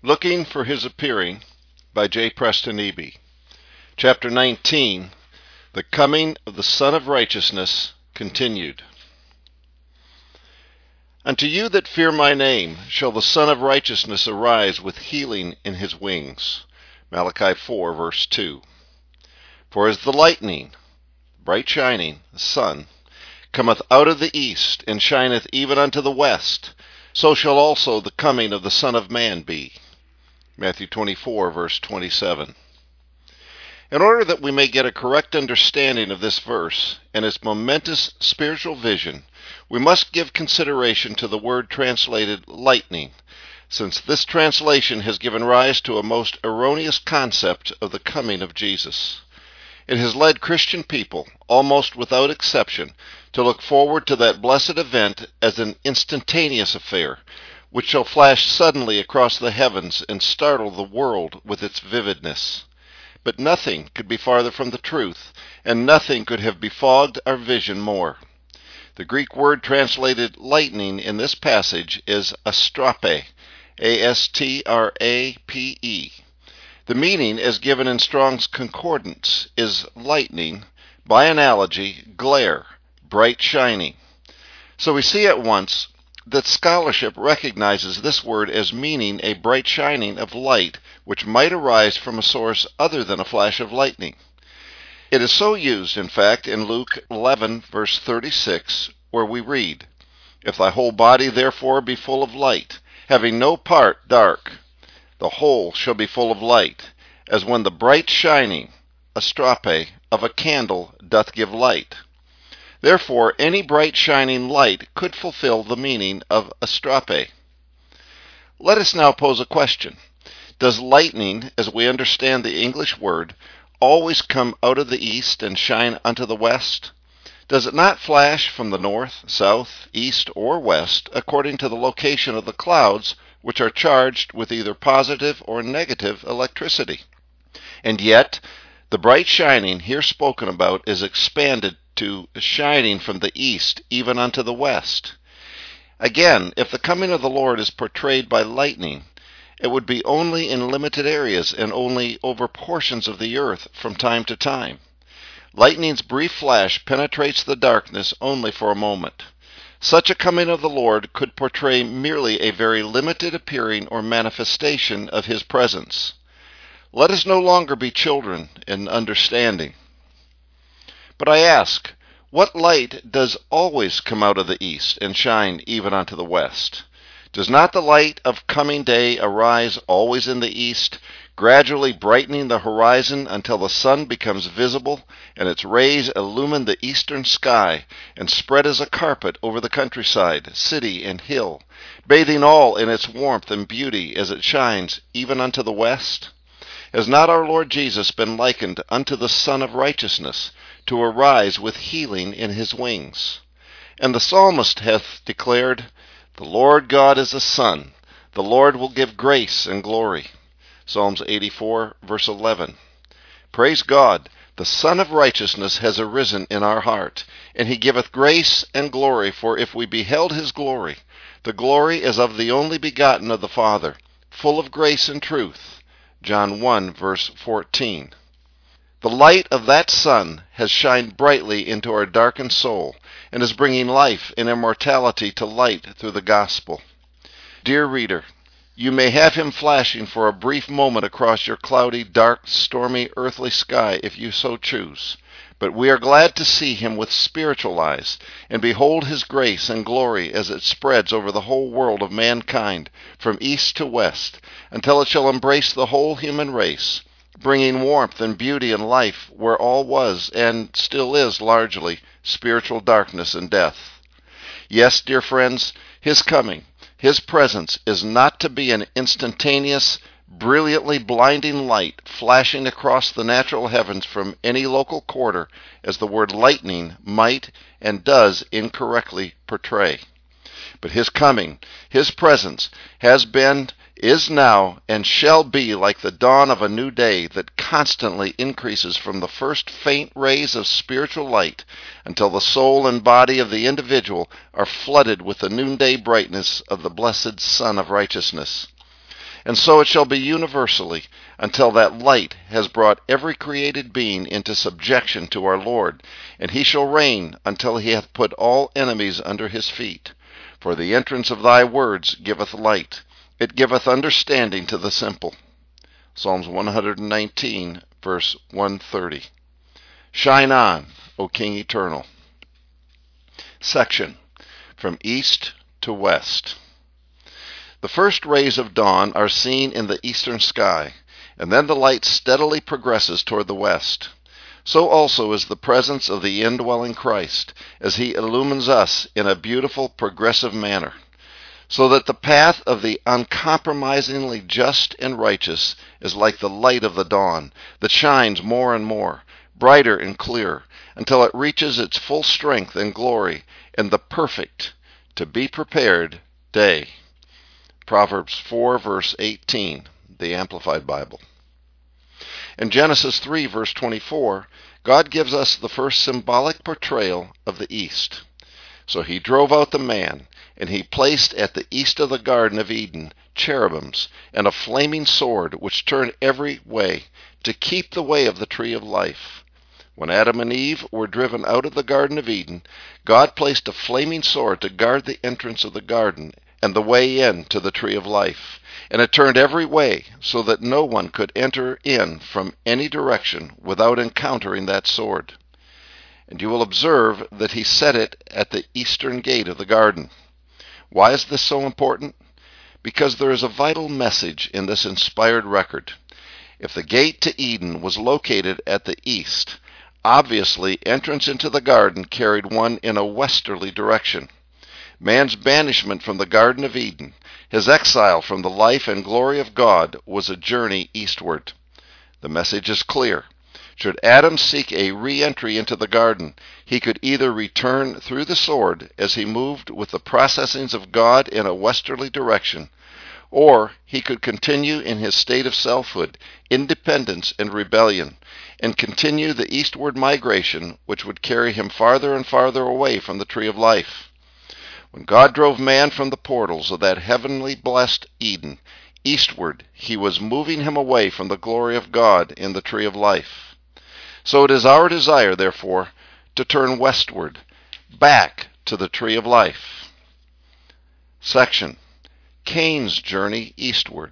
Looking for His Appearing by J. Preston Eby. Chapter 19, The Coming of the Son of Righteousness, continued. Unto you that fear my name shall the Son of Righteousness arise with healing in his wings. Malachi 4, verse 2. For as the lightning, bright shining, the sun, cometh out of the east, and shineth even unto the west, so shall also the coming of the Son of Man be. Matthew 24, verse 27. In order that we may get a correct understanding of this verse and its momentous spiritual vision, we must give consideration to the word translated lightning, since this translation has given rise to a most erroneous concept of the coming of Jesus. It has led Christian people, almost without exception, to look forward to that blessed event as an instantaneous affair, which shall flash suddenly across the heavens and startle the world with its vividness. But nothing could be farther from the truth, and nothing could have befogged our vision more. The Greek word translated lightning in this passage is astrape, A-S-T-R-A-P-E. The meaning, as given in Strong's Concordance, is lightning, by analogy, glare, bright shining. So we see at once that scholarship recognizes this word as meaning a bright shining of light which might arise from a source other than a flash of lightning. It is so used, in fact, in Luke 11, verse 36, where we read, If thy whole body therefore be full of light, having no part dark, the whole shall be full of light, as when the bright shining, astrape, of a candle doth give light. Therefore, any bright shining light could fulfill the meaning of astrape. Let us now pose a question. Does lightning, as we understand the English word, always come out of the east and shine unto the west? Does it not flash from the north, south, east, or west, according to the location of the clouds, which are charged with either positive or negative electricity? And yet, the bright shining here spoken about is expanded to shining from the east even unto the west. Again, if the coming of the Lord is portrayed by lightning, it would be only in limited areas and only over portions of the earth from time to time. Lightning's brief flash penetrates the darkness only for a moment. Such a coming of the Lord could portray merely a very limited appearing or manifestation of His presence. Let us no longer be children in understanding. But I ask, what light does always come out of the east and shine even unto the west? Does not the light of coming day arise always in the east, gradually brightening the horizon until the sun becomes visible, and its rays illumine the eastern sky, and spread as a carpet over the countryside, city, and hill, bathing all in its warmth and beauty as it shines even unto the west? Has not our Lord Jesus been likened unto the Son of Righteousness, to arise with healing in his wings? And the psalmist hath declared, The Lord God is a sun, the Lord will give grace and glory. Psalms 84, verse 11. Praise God, the Son of Righteousness has arisen in our heart, and he giveth grace and glory, for if we beheld his glory, the glory is of the only begotten of the Father, full of grace and truth. John 1, verse 14. The light of that sun has shined brightly into our darkened soul, and is bringing life and immortality to light through the gospel. Dear reader, you may have him flashing for a brief moment across your cloudy, dark, stormy, earthly sky if you so choose, but we are glad to see him with spiritual eyes, and behold his grace and glory as it spreads over the whole world of mankind, from east to west, until it shall embrace the whole human race, bringing warmth and beauty and life where all was, and still is largely, spiritual darkness and death. Yes, dear friends, his coming, his presence is not to be an instantaneous, brilliantly blinding light flashing across the natural heavens from any local quarter, as the word lightning might and does incorrectly portray. But his coming, his presence, has been, is now, and shall be like the dawn of a new day that constantly increases from the first faint rays of spiritual light until the soul and body of the individual are flooded with the noonday brightness of the blessed Son of Righteousness. And so it shall be universally, until that light has brought every created being into subjection to our Lord, and he shall reign until he hath put all enemies under his feet. For the entrance of thy words giveth light, it giveth understanding to the simple. Psalms 119, verse 130. Shine on, O King eternal. Section, from east to west. The first rays of dawn are seen in the eastern sky, and then the light steadily progresses toward the west. So also is the presence of the indwelling Christ, as he illumines us in a beautiful, progressive manner, so that the path of the uncompromisingly just and righteous is like the light of the dawn, that shines more and more, brighter and clearer, until it reaches its full strength and glory in the perfect, to be prepared day. Proverbs 4, verse 18, the Amplified Bible. In Genesis 3, verse 24, God gives us the first symbolic portrayal of the east. So he drove out the man, and he placed at the east of the Garden of Eden cherubims and a flaming sword which turned every way to keep the way of the tree of life. When Adam and Eve were driven out of the Garden of Eden, God placed a flaming sword to guard the entrance of the garden and the way in to the tree of life, and it turned every way so that no one could enter in from any direction without encountering that sword. And you will observe that he set it at the eastern gate of the garden. Why is this so important? Because there is a vital message in this inspired record. If the gate to Eden was located at the east, obviously entrance into the garden carried one in a westerly direction. Man's banishment from the Garden of Eden, his exile from the life and glory of God, was a journey eastward. The message is clear. Should Adam seek a re-entry into the garden, he could either return through the sword as he moved with the processings of God in a westerly direction, or he could continue in his state of selfhood, independence, and rebellion, and continue the eastward migration which would carry him farther and farther away from the tree of life. When God drove man from the portals of that heavenly blessed Eden, eastward, he was moving him away from the glory of God in the tree of life. So it is our desire, therefore, to turn westward, back to the tree of life. Section, Cain's journey eastward.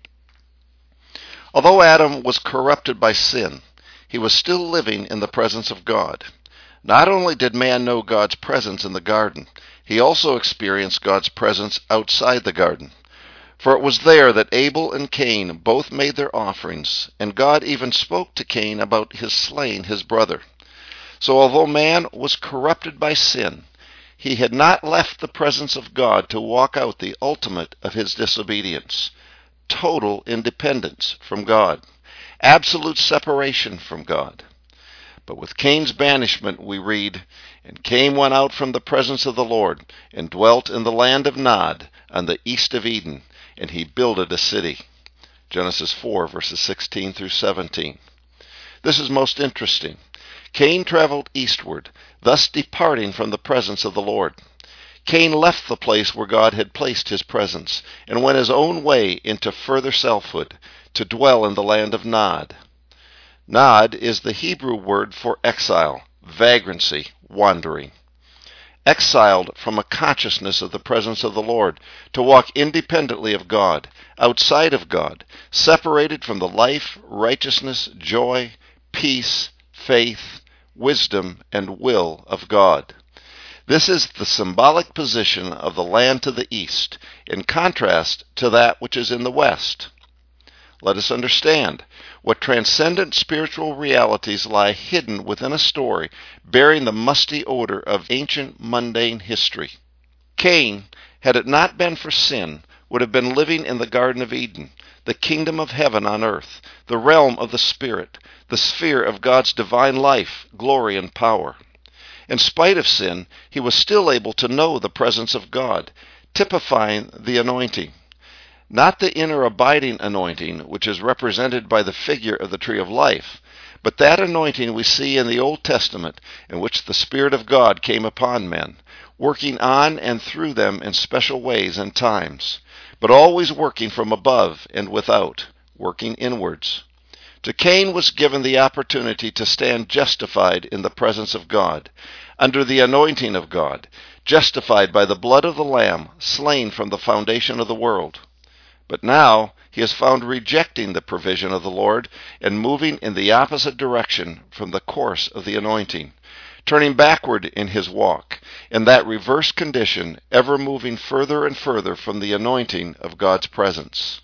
Although Adam was corrupted by sin, he was still living in the presence of God. Not only did man know God's presence in the garden, he also experienced God's presence outside the garden. For it was there that Abel and Cain both made their offerings, and God even spoke to Cain about his slaying his brother. So although man was corrupted by sin, he had not left the presence of God to walk out the ultimate of his disobedience. Total independence from God. Absolute separation from God. But with Cain's banishment we read, "And Cain went out from the presence of the Lord, and dwelt in the land of Nod, on the east of Eden, and he builded a city." Genesis 4, verses 16 through 17. This is most interesting. Cain traveled eastward, thus departing from the presence of the Lord. Cain left the place where God had placed his presence, and went his own way into further selfhood, to dwell in the land of Nod. Nod is the Hebrew word for exile, vagrancy, wandering. Exiled from a consciousness of the presence of the Lord, to walk independently of God, outside of God, separated from the life, righteousness, joy, peace, faith, wisdom, and will of God. This is the symbolic position of the land to the east, in contrast to that which is in the west. Let us understand what transcendent spiritual realities lie hidden within a story bearing the musty odor of ancient mundane history. Cain, had it not been for sin, would have been living in the Garden of Eden, the kingdom of heaven on earth, the realm of the Spirit, the sphere of God's divine life, glory, and power. In spite of sin, he was still able to know the presence of God, typifying the anointing. Not the inner abiding anointing, which is represented by the figure of the tree of life, but that anointing we see in the Old Testament, in which the Spirit of God came upon men, working on and through them in special ways and times, but always working from above and without, working inwards. To Cain was given the opportunity to stand justified in the presence of God, under the anointing of God, justified by the blood of the Lamb, slain from the foundation of the world. But now he is found rejecting the provision of the Lord and moving in the opposite direction from the course of the anointing, turning backward in his walk, in that reverse condition, ever moving further and further from the anointing of God's presence.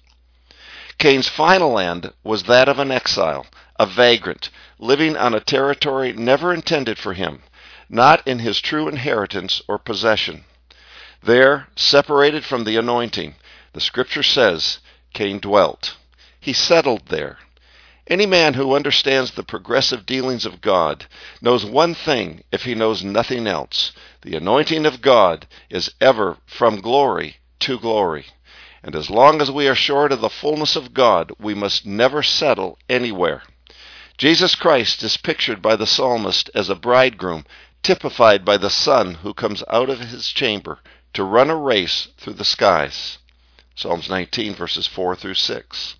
Cain's final end was that of an exile, a vagrant, living on a territory never intended for him, not in his true inheritance or possession. There, separated from the anointing, the Scripture says, Cain dwelt. He settled there. Any man who understands the progressive dealings of God knows one thing if he knows nothing else. The anointing of God is ever from glory to glory. And as long as we are short of the fullness of God, we must never settle anywhere. Jesus Christ is pictured by the psalmist as a bridegroom, typified by the son who comes out of his chamber to run a race through the skies. Psalms 19, verses 4 through 6.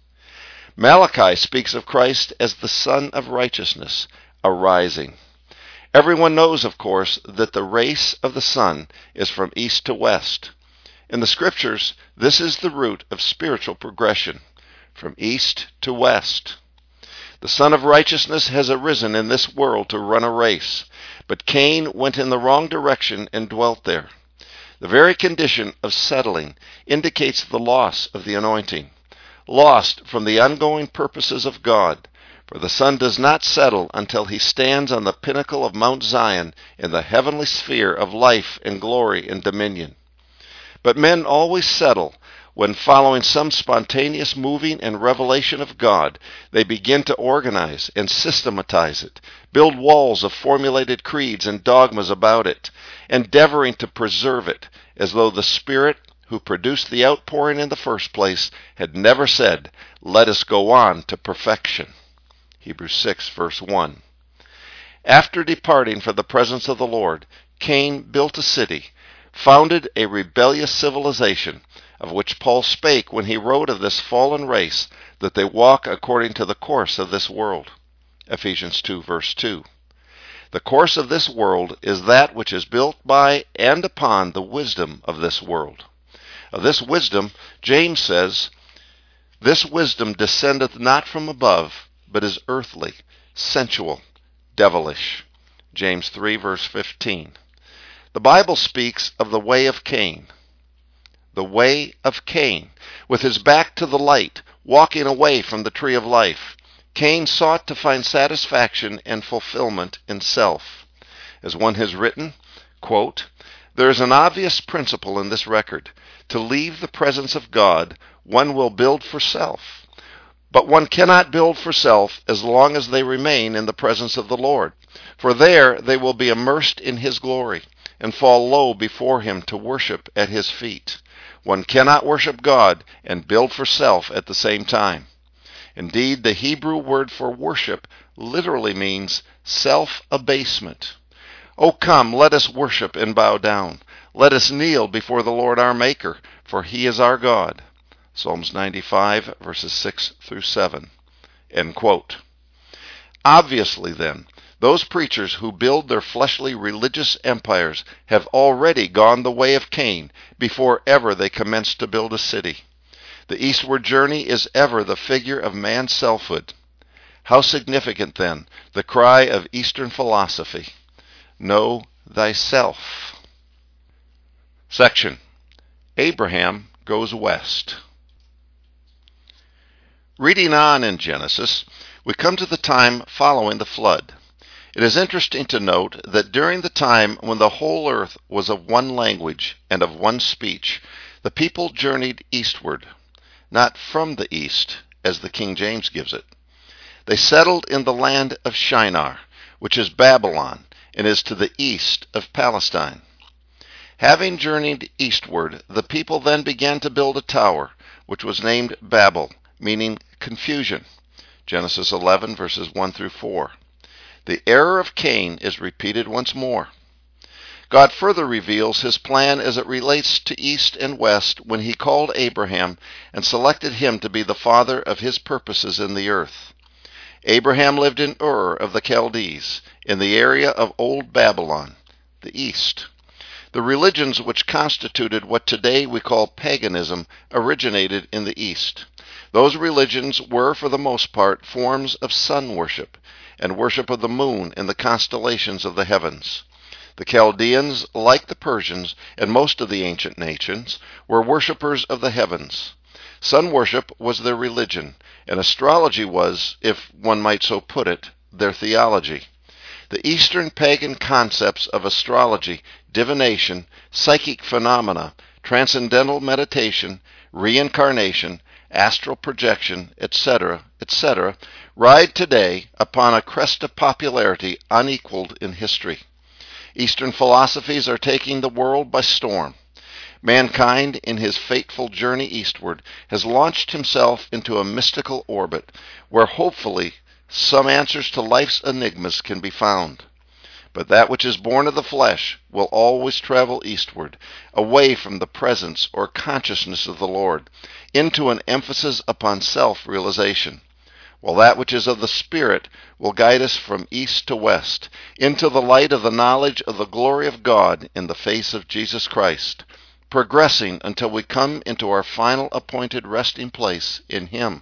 Malachi speaks of Christ as the Son of Righteousness, arising. Everyone knows, of course, that the race of the sun is from east to west. In the Scriptures, this is the root of spiritual progression, from east to west. The Son of Righteousness has arisen in this world to run a race, but Cain went in the wrong direction and dwelt there. The very condition of settling indicates the loss of the anointing, lost from the ongoing purposes of God, for the Son does not settle until he stands on the pinnacle of Mount Zion in the heavenly sphere of life and glory and dominion. But men always settle when, following some spontaneous moving and revelation of God, they begin to organize and systematize it, build walls of formulated creeds and dogmas about it, endeavoring to preserve it, as though the Spirit who produced the outpouring in the first place had never said, "Let us go on to perfection." Hebrews 6, verse 1. After departing from the presence of the Lord, Cain built a city, founded a rebellious civilization, of which Paul spake when he wrote of this fallen race, that they walk according to the course of this world. Ephesians 2, verse 2. The course of this world is that which is built by and upon the wisdom of this world. Of this wisdom, James says, "This wisdom descendeth not from above, but is earthly, sensual, devilish." James 3, verse 15. The Bible speaks of the way of Cain. The way of Cain, with his back to the light, walking away from the tree of life. Cain sought to find satisfaction and fulfillment in self. As one has written, quote, "There is an obvious principle in this record. To leave the presence of God, one will build for self. But one cannot build for self as long as they remain in the presence of the Lord, for there they will be immersed in His glory and fall low before Him to worship at His feet. One cannot worship God and build for self at the same time. Indeed, the Hebrew word for worship literally means self-abasement. Oh, come, let us worship and bow down. Let us kneel before the Lord our Maker, for He is our God." Psalms 95, verses 6 through 7. End quote. Obviously, then, those preachers who build their fleshly religious empires have already gone the way of Cain before ever they commence to build a city. The eastward journey is ever the figure of man's selfhood. How significant, then, the cry of Eastern philosophy, "Know thyself." Section: Abraham goes west. Reading on in Genesis, we come to the time following the flood. It is interesting to note that during the time when the whole earth was of one language and of one speech, the people journeyed eastward, not from the east, as the King James gives it. They settled in the land of Shinar, which is Babylon, and is to the east of Palestine. Having journeyed eastward, the people then began to build a tower, which was named Babel, meaning confusion. Genesis 11, verses 1 through 4. The error of Cain is repeated once more. God further reveals his plan as it relates to east and west when he called Abraham and selected him to be the father of his purposes in the earth. Abraham lived in Ur of the Chaldees, in the area of Old Babylon, the east. The religions which constituted what today we call paganism originated in the east. Those religions were, for the most part, forms of sun worship and worship of the moon and the constellations of the heavens. The Chaldeans, like the Persians and most of the ancient nations, were worshippers of the heavens. Sun worship was their religion, and astrology was, if one might so put it, their theology. The Eastern pagan concepts of astrology, divination, psychic phenomena, transcendental meditation, reincarnation, astral projection, etc., ride today upon a crest of popularity unequaled in history. Eastern philosophies are taking the world by storm. Mankind, in his fateful journey eastward, has launched himself into a mystical orbit where hopefully some answers to life's enigmas can be found. But that which is born of the flesh will always travel eastward, away from the presence or consciousness of the Lord, into an emphasis upon self-realization, while that which is of the Spirit will guide us from east to west, into the light of the knowledge of the glory of God in the face of Jesus Christ, progressing until we come into our final appointed resting place in Him.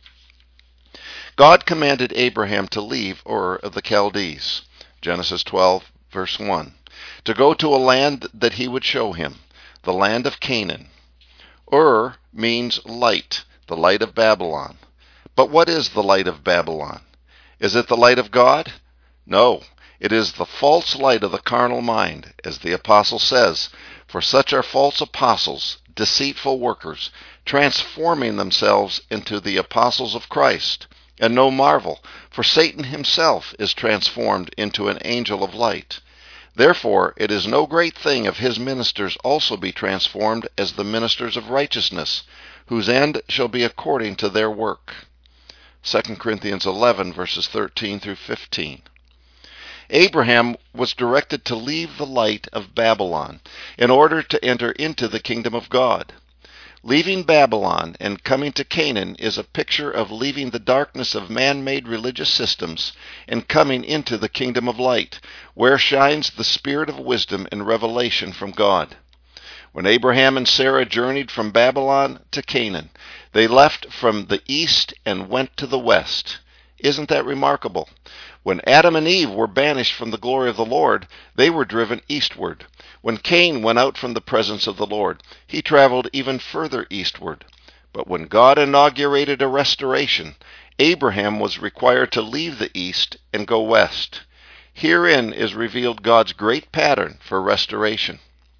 God commanded Abraham to leave Ur of the Chaldees, Genesis 12, verse 1, to go to a land that he would show him, the land of Canaan. Ur means light, the light of Babylon. But what is the light of Babylon? Is it the light of God? No, it is the false light of the carnal mind, as the apostle says, for such are false apostles, deceitful workers, transforming themselves into the apostles of Christ. And no marvel, for Satan himself is transformed into an angel of light. Therefore it is no great thing if his ministers also be transformed as the ministers of righteousness, whose end shall be according to their work. 2 Corinthians 11, verses 13 through 15. Abraham was directed to leave the light of Babylon in order to enter into the kingdom of God. Leaving Babylon and coming to Canaan is a picture of leaving the darkness of man-made religious systems and coming into the kingdom of light, where shines the spirit of wisdom and revelation from God. When Abraham and Sarah journeyed from Babylon to Canaan, they left from the east and went to the west. Isn't that remarkable? When Adam and Eve were banished from the glory of the Lord, they were driven eastward. When Cain went out from the presence of the Lord, he traveled even further eastward. But when God inaugurated a restoration, Abraham was required to leave the east and go west. Herein is revealed God's great pattern for restoration.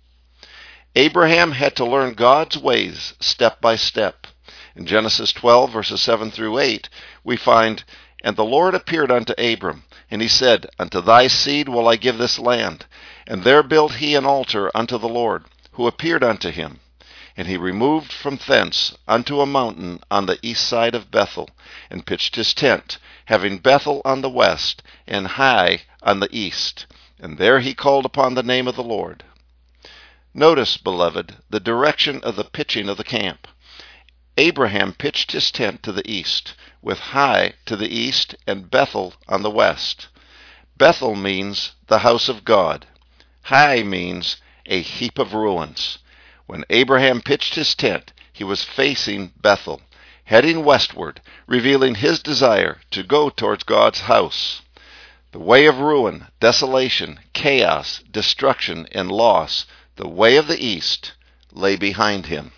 Abraham had to learn God's ways step by step. In Genesis 12, verses 7 through 8, we find, "And the Lord appeared unto Abram, and he said, Unto thy seed will I give this land. And there built he an altar unto the Lord, who appeared unto him. And he removed from thence unto a mountain on the east side of Bethel, and pitched his tent, having Bethel on the west, and Hai on the east. And there he called upon the name of the Lord." Notice, beloved, the direction of the pitching of the camp. Abraham pitched his tent to the east, with Hai to the east and Bethel on the west. Bethel means the house of God. Hai means a heap of ruins. When Abraham pitched his tent, he was facing Bethel, heading westward, revealing his desire to go towards God's house. The way of ruin, desolation, chaos, destruction, and loss, the way of the east, lay behind him.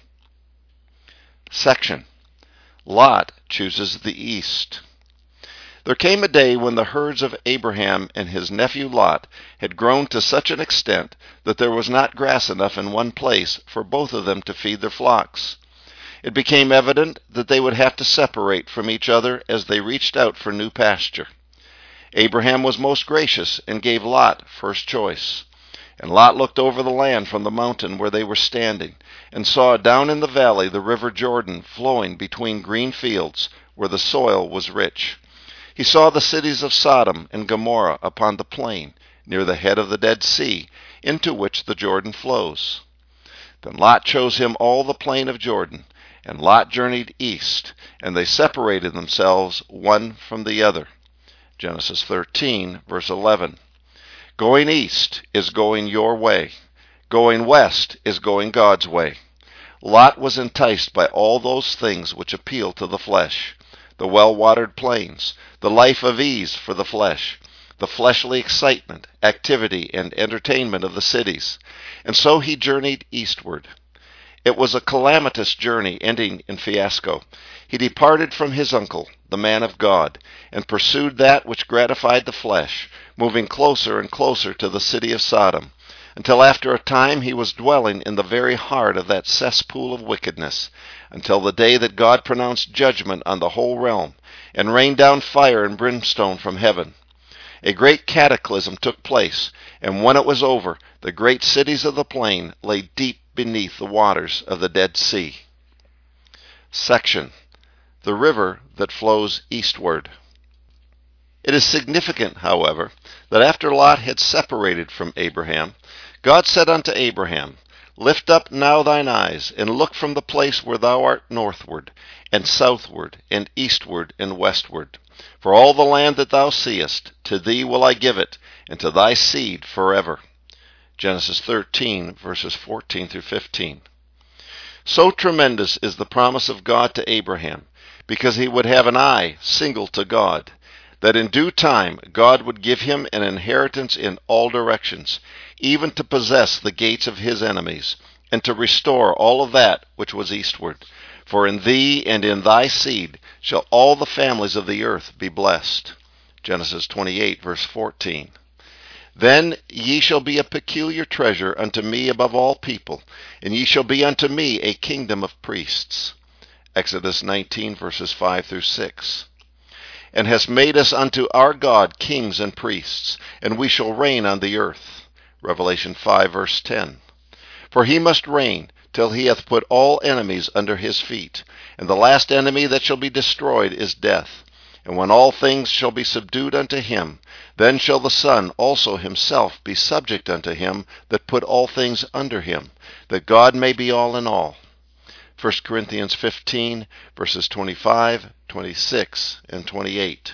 Section. Lot chooses the east. There came a day when the herds of Abraham and his nephew Lot had grown to such an extent that there was not grass enough in one place for both of them to feed their flocks. It became evident that they would have to separate from each other as they reached out for new pasture. Abraham was most gracious and gave Lot first choice. And Lot looked over the land from the mountain where they were standing, and saw down in the valley the river Jordan flowing between green fields, where the soil was rich. He saw the cities of Sodom and Gomorrah upon the plain, near the head of the Dead Sea, into which the Jordan flows. Then Lot chose him all the plain of Jordan, and Lot journeyed east, and they separated themselves one from the other. Genesis 13, verse 11. Going east is going your way. Going west is going God's way. Lot was enticed by all those things which appeal to the flesh, the well-watered plains, the life of ease for the flesh, the fleshly excitement, activity, and entertainment of the cities, and so he journeyed eastward. It was a calamitous journey ending in fiasco. He departed from his uncle, the man of God, and pursued that which gratified the flesh, moving closer and closer to the city of Sodom, until after a time he was dwelling in the very heart of that cesspool of wickedness, until the day that God pronounced judgment on the whole realm, and rained down fire and brimstone from heaven. A great cataclysm took place, and when it was over, the great cities of the plain lay deep beneath the waters of the Dead Sea. Section: The river that flows eastward. It is significant, however, that after Lot had separated from Abraham, God said unto Abraham, Lift up now thine eyes, and look from the place where thou art northward, and southward, and eastward, and westward. For all the land that thou seest, to thee will I give it, and to thy seed forever. Genesis 13, verses 14 through 15. So tremendous is the promise of God to Abraham, because he would have an eye single to God, that in due time God would give him an inheritance in all directions, even to possess the gates of his enemies, and to restore all of that which was eastward. For in thee and in thy seed shall all the families of the earth be blessed. Genesis 28, verse 14. Then ye shall be a peculiar treasure unto me above all people, and ye shall be unto me a kingdom of priests. Exodus 19, verses 5 through 6. And hast made us unto our God kings and priests, and we shall reign on the earth. Revelation 5, verse 10. For he must reign till he hath put all enemies under his feet, and the last enemy that shall be destroyed is death. And when all things shall be subdued unto him, then shall the Son also himself be subject unto him that put all things under him, that God may be all in all. 1 Corinthians 15, verses 25, 26, and 28.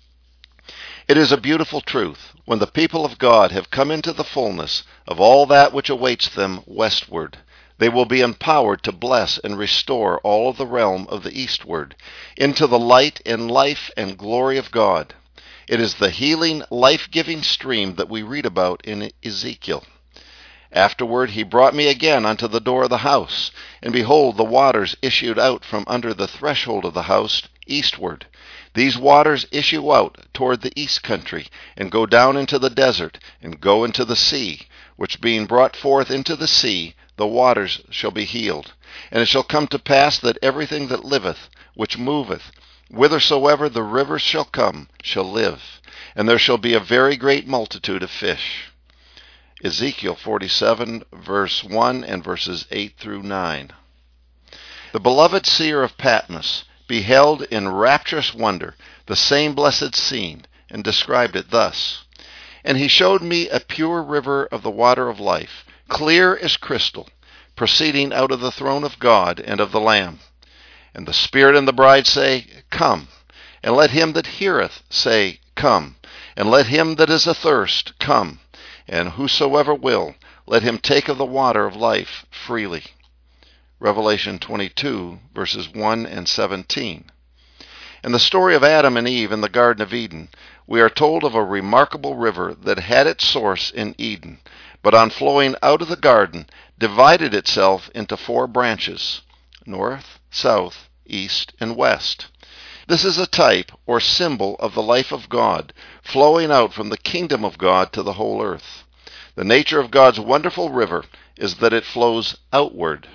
It is a beautiful truth, when the people of God have come into the fullness of all that which awaits them westward, they will be empowered to bless and restore all of the realm of the eastward, into the light and life and glory of God. It is the healing, life-giving stream that we read about in Ezekiel. Afterward he brought me again unto the door of the house, and behold, the waters issued out from under the threshold of the house eastward. These waters issue out toward the east country, and go down into the desert, and go into the sea, which being brought forth into the sea, the waters shall be healed. And it shall come to pass that everything that liveth, which moveth, whithersoever the rivers shall come, shall live. And there shall be a very great multitude of fish. Ezekiel 47, verse 1 and verses 8 through 9. The beloved seer of Patmos beheld in rapturous wonder the same blessed scene, and described it thus. And he showed me a pure river of the water of life, clear as crystal, proceeding out of the throne of God and of the Lamb. And the Spirit and the bride say, Come. And let him that heareth say, Come. And let him that is athirst come. And whosoever will, let him take of the water of life freely. Revelation 22, verses 1 and 17. In the story of Adam and Eve in the Garden of Eden, we are told of a remarkable river that had its source in Eden, but on flowing out of the garden, divided itself into 4 branches, north, south, east, and west. This is a type or symbol of the life of God, flowing out from the kingdom of God to the whole earth. The nature of God's wonderful river is that it flows outward.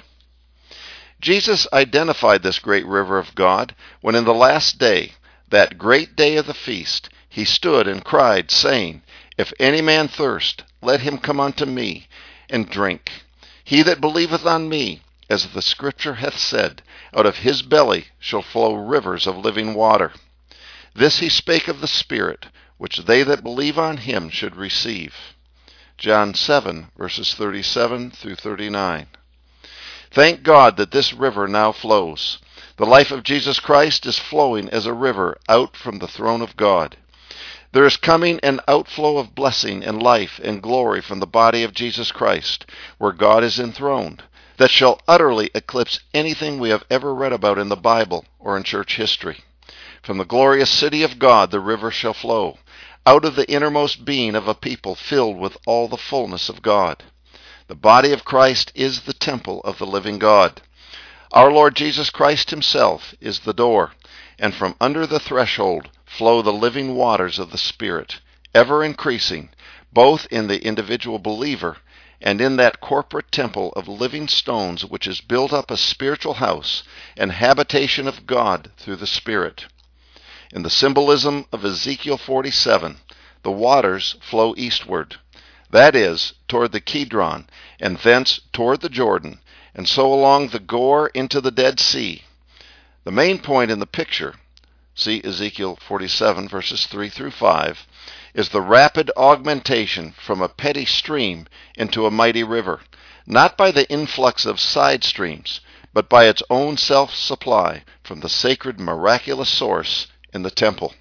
Jesus identified this great river of God when in the last day, that great day of the feast, he stood and cried, saying, If any man thirst, let him come unto me, and drink. He that believeth on me, as the Scripture hath said, out of his belly shall flow rivers of living water. This he spake of the Spirit, which they that believe on him should receive. John 7, verses 37 through 39. Thank God that this river now flows. The life of Jesus Christ is flowing as a river out from the throne of God. There is coming an outflow of blessing and life and glory from the body of Jesus Christ, where God is enthroned, that shall utterly eclipse anything we have ever read about in the Bible or in church history. From the glorious city of God the river shall flow, out of the innermost being of a people filled with all the fullness of God. The body of Christ is the temple of the living God. Our Lord Jesus Christ himself is the door, and from under the threshold flow the living waters of the Spirit, ever increasing, both in the individual believer and in that corporate temple of living stones which is built up a spiritual house and habitation of God through the Spirit. In the symbolism of Ezekiel 47, the waters flow eastward, that is, toward the Kidron, and thence toward the Jordan, and so along the Gor into the Dead Sea. The main point in the picture, see Ezekiel 47, verses 3 through 5, is the rapid augmentation from a petty stream into a mighty river, not by the influx of side streams, but by its own self-supply from the sacred miraculous source in the temple.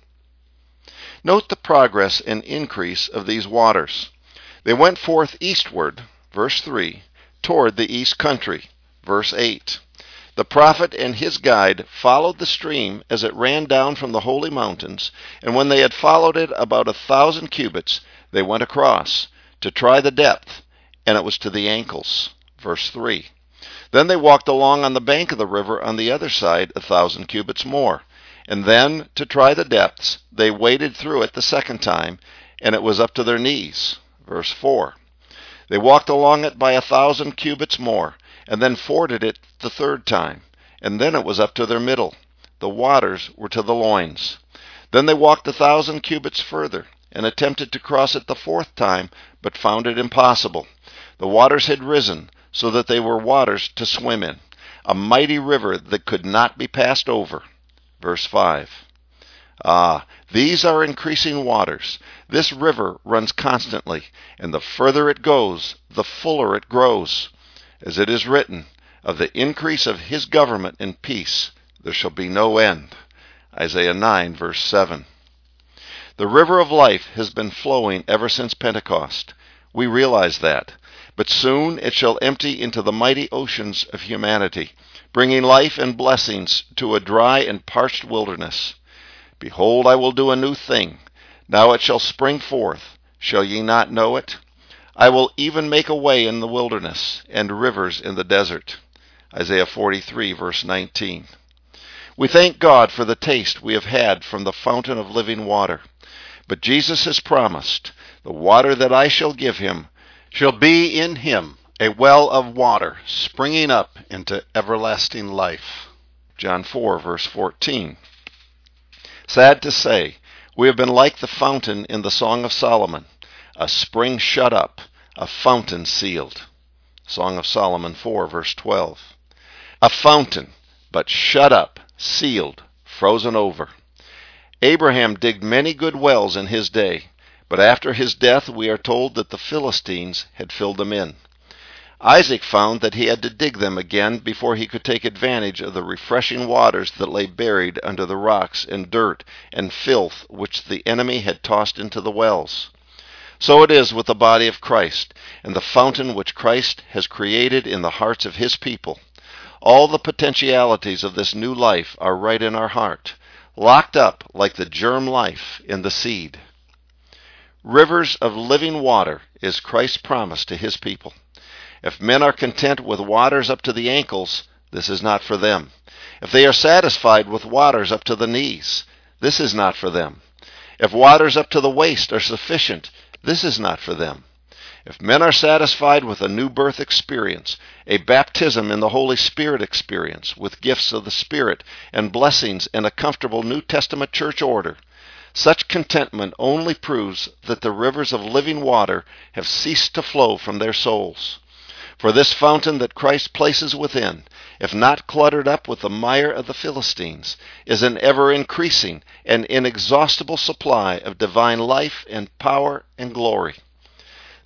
Note the progress and increase of these waters. They went forth eastward, verse 3, toward the east country, verse 8. The prophet and his guide followed the stream as it ran down from the holy mountains, and when they had followed it about 1,000 cubits, they went across to try the depth, and it was to the ankles, verse 3. Then they walked along on the bank of the river on the other side 1,000 cubits more, and then, to try the depths, they waded through it the second time, and it was up to their knees, verse 4. They walked along it by 1,000 cubits more, and then forded it the third time, and then it was up to their middle. The waters were to the loins. Then they walked 1,000 cubits further, and attempted to cross it the fourth time, but found it impossible. The waters had risen, so that they were waters to swim in, a mighty river that could not be passed over. Verse 5. These are increasing waters. This river runs constantly, and the further it goes, the fuller it grows. As it is written, of the increase of his government and peace there shall be no end. Isaiah 9, verse 7. The river of life has been flowing ever since Pentecost. We realize that. But soon it shall empty into the mighty oceans of humanity, bringing life and blessings to a dry and parched wilderness. Behold, I will do a new thing. Now it shall spring forth. Shall ye not know it? I will even make a way in the wilderness, and rivers in the desert. Isaiah 43, verse 19. We thank God for the taste we have had from the fountain of living water. But Jesus has promised, the water that I shall give him shall be in him a well of water, springing up into everlasting life. John 4, verse 14. Sad to say, we have been like the fountain in the Song of Solomon, a spring shut up, a fountain sealed. Song of Solomon 4, verse 12. A fountain, but shut up, sealed, frozen over. Abraham digged many good wells in his day, but after his death we are told that the Philistines had filled them in. Isaac found that he had to dig them again before he could take advantage of the refreshing waters that lay buried under the rocks and dirt and filth which the enemy had tossed into the wells. So it is with the body of Christ and the fountain which Christ has created in the hearts of his people. All the potentialities of this new life are right in our heart, locked up like the germ life in the seed. Rivers of living water is Christ's promise to his people. If men are content with waters up to the ankles, this is not for them. If they are satisfied with waters up to the knees, this is not for them. If waters up to the waist are sufficient, this is not for them. If men are satisfied with a new birth experience, a baptism in the Holy Spirit experience, with gifts of the Spirit and blessings and a comfortable New Testament church order, such contentment only proves that the rivers of living water have ceased to flow from their souls. For this fountain that Christ places within, if not cluttered up with the mire of the Philistines, is an ever-increasing and inexhaustible supply of divine life and power and glory.